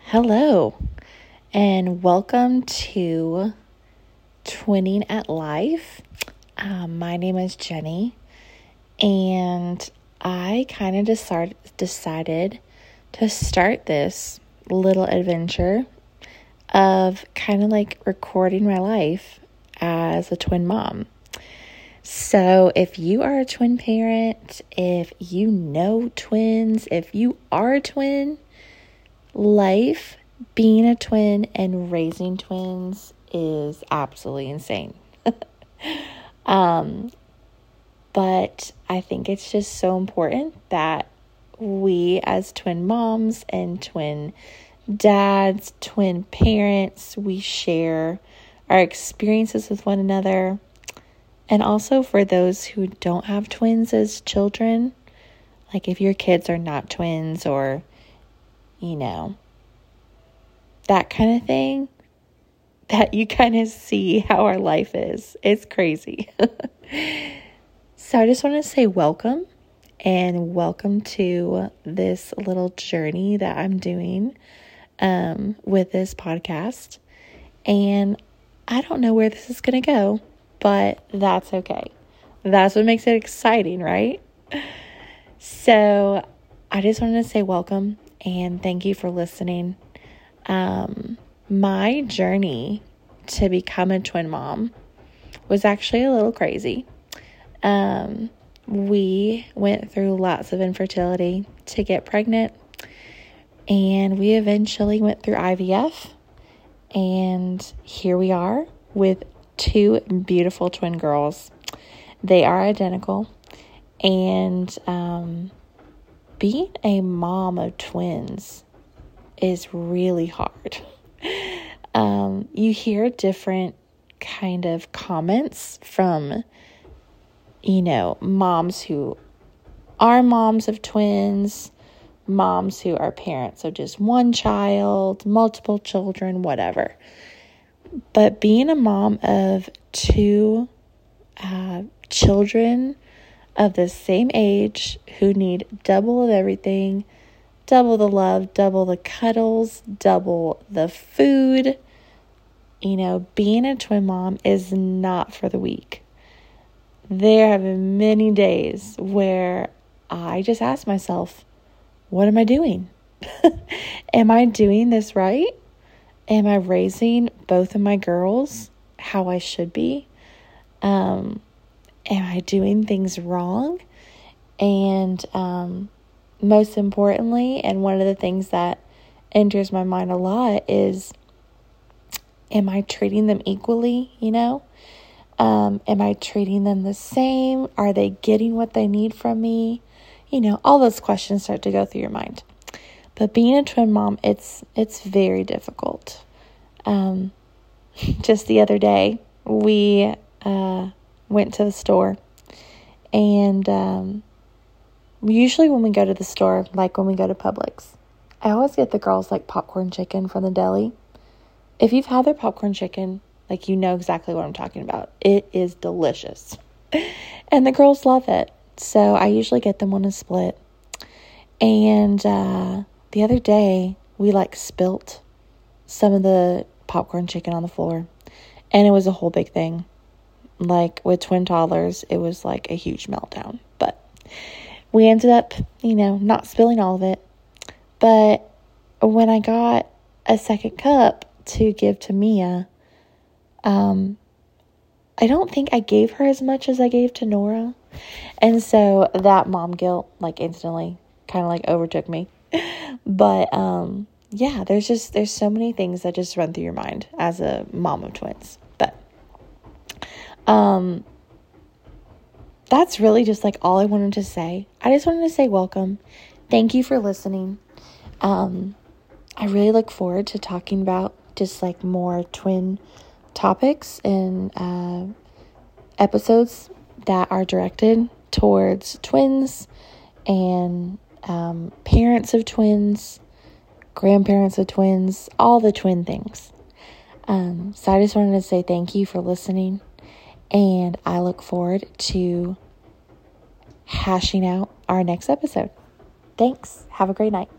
Hello, and welcome to Twinning at Life. My name is Jenny, and I kind of decided to start this little adventure of kind of like recording my life as a twin mom. So if you are a twin parent, if you know twins, if you are a twin, life being a twin and raising twins is absolutely insane. But I think it's just so important that we as twin moms and twin dads, twin parents, we share our experiences with one another. And also for those who don't have twins as children, like if your kids are not twins or that kind of thing, that you kind of see how our life is. It's crazy. So I just want to say welcome to this little journey that I'm doing with this podcast. And I don't know where this is going to go, but that's okay. That's what makes it exciting, right? So I just wanted to say welcome and thank you for listening. My journey to become a twin mom was actually a little crazy. We went through lots of infertility to get pregnant, and we eventually went through IVF, and here we are with two beautiful twin girls. They are identical, and being a mom of twins is really hard. You hear different kind of comments from, moms who are moms of twins, moms who are parents of just one child, multiple children, whatever. But being a mom of two children of the same age who need double of everything, double the love, double the cuddles, double the food. Being a twin mom is not for the weak. There have been many days where I just ask myself, what am I doing? Am I doing this right? Am I raising both of my girls how I should be? Am I doing things wrong? And most importantly, and one of the things that enters my mind a lot is, am I treating them equally, Am I treating them the same? Are they getting what they need from me? All those questions start to go through your mind. But being a twin mom, it's very difficult. Just the other day, we went to the store, and usually when we go to the store, like when we go to Publix, I always get the girls like popcorn chicken from the deli. If you've had their popcorn chicken, you know exactly what I'm talking about. It is delicious. And the girls love it. So I usually get them on a split. And the other day, we spilt some of the popcorn chicken on the floor. And it was a whole big thing. With twin toddlers, it was a huge meltdown. But we ended up, not spilling all of it. But when I got a second cup to give to Mia, I don't think I gave her as much as I gave to Nora. And so that mom guilt, instantly kind of overtook me. But, yeah, there's so many things that just run through your mind as a mom of twins. But, that's really just all I wanted to say. I just wanted to say welcome. Thank you for listening. I really look forward to talking about just more twin topics and episodes that are directed towards twins and parents of twins, grandparents of twins, all the twin things. So I just wanted to say thank you for listening, and I look forward to hashing out our next episode. Thanks. Have a great night.